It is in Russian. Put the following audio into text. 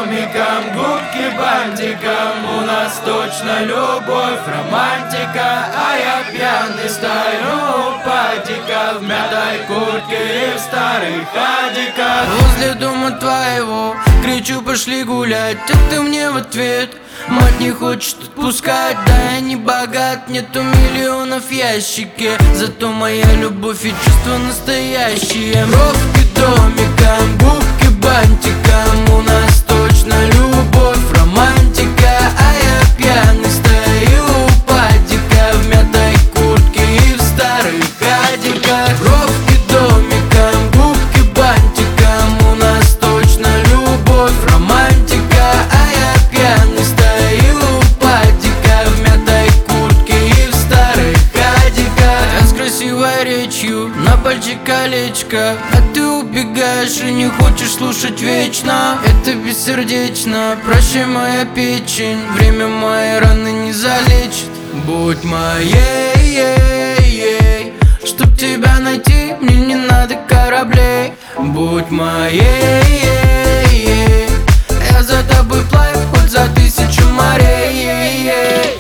домиком, губки бантиком. У нас точно любовь, романтика. А я пьяный стою у падика, в мятой куртке и в старых адиках. Возле дома твоего кричу: пошли гулять, а ты мне в ответ: мать не хочет отпускать. Да я не богат, нету миллионов в ящике, зато моя любовь и чувства настоящие. Бровки домиком, губки бантиком. У нас точно любовь, романтика. А я пьяный стою у падика, в мятой куртке и в старых адиках. Бровки домиком, губки бантиком. У нас точно любовь, романтика. А я пьяный стою у падика, в мятой куртке и в старых адиках. Я с красивой речью, на пальчик колечко, а ты убегаешь и не хочешь слушать вечно. Это бессердечно, прощай, моя печень, время мои раны не залечит. Будь моей, чтоб тебя найти, мне не надо кораблей. Будь моей, я за тобой плаваю хоть за 1000 морей.